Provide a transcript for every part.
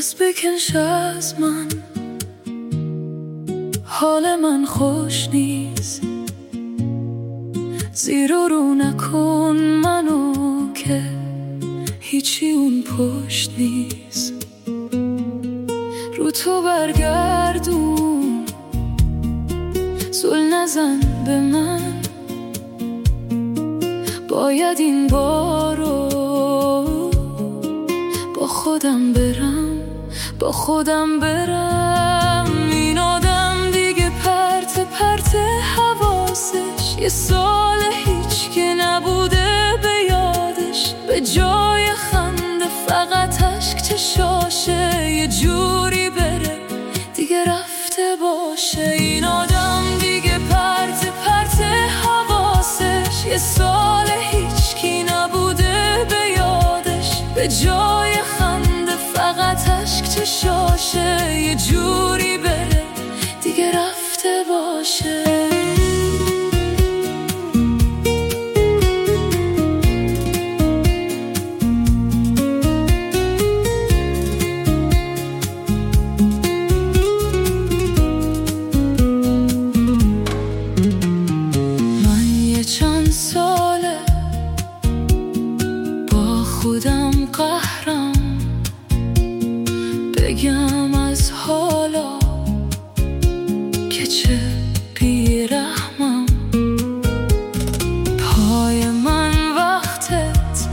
دست بکنش از من، حال من خوش نیست. زیر و رو نکن منو که هیچی اون پشت نیست. رو تو برگردون، زل نزن به من. باید این بارو با خودم برم. این آدم دیگه پرت حواسش، یه سال هیچ که نبوده به یادش. به جای خنده فقط اشک چشاشه، یه جوری بره دیگه رفته باشه. این آدم دیگه پرت حواسش، یه سال هیچ کی نبوده به یادش. به جای خنده فقط اشک چشاشه، یه جوری بره دیگه رفته باشه. چند ساله با خودم قهرم، بگم از حالا که چه بیرحمم. پای من وقتت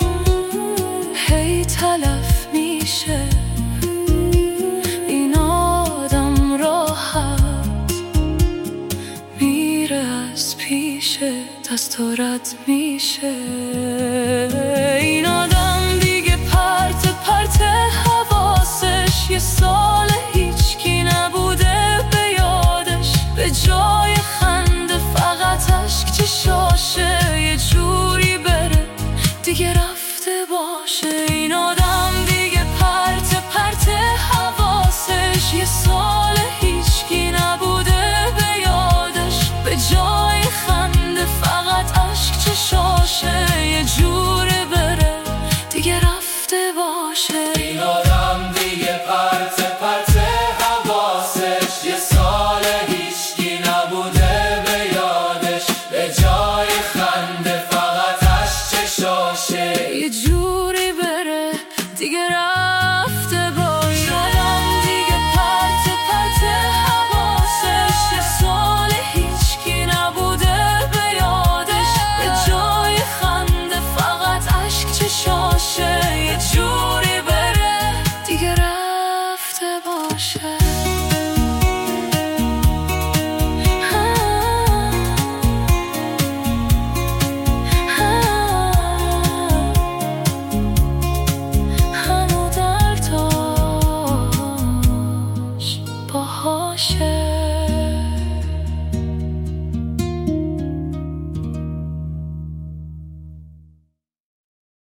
هی تلف میشه. این آدم راحت میره از پیشه، دستا رد میشه. این آدم دیگه پرت حواسش، یه سال هیچ کی نبوده به یادش. به جای خنده فقط اشک چشاشه، یه جوری بره دیگه رفته باشه. این آدم دیگه پرت حواسش، یه سال هیچ کی نبوده به یادش. به جای خنده فقط اشک چشاشه، یه جوری بره دیگه رفته باشه.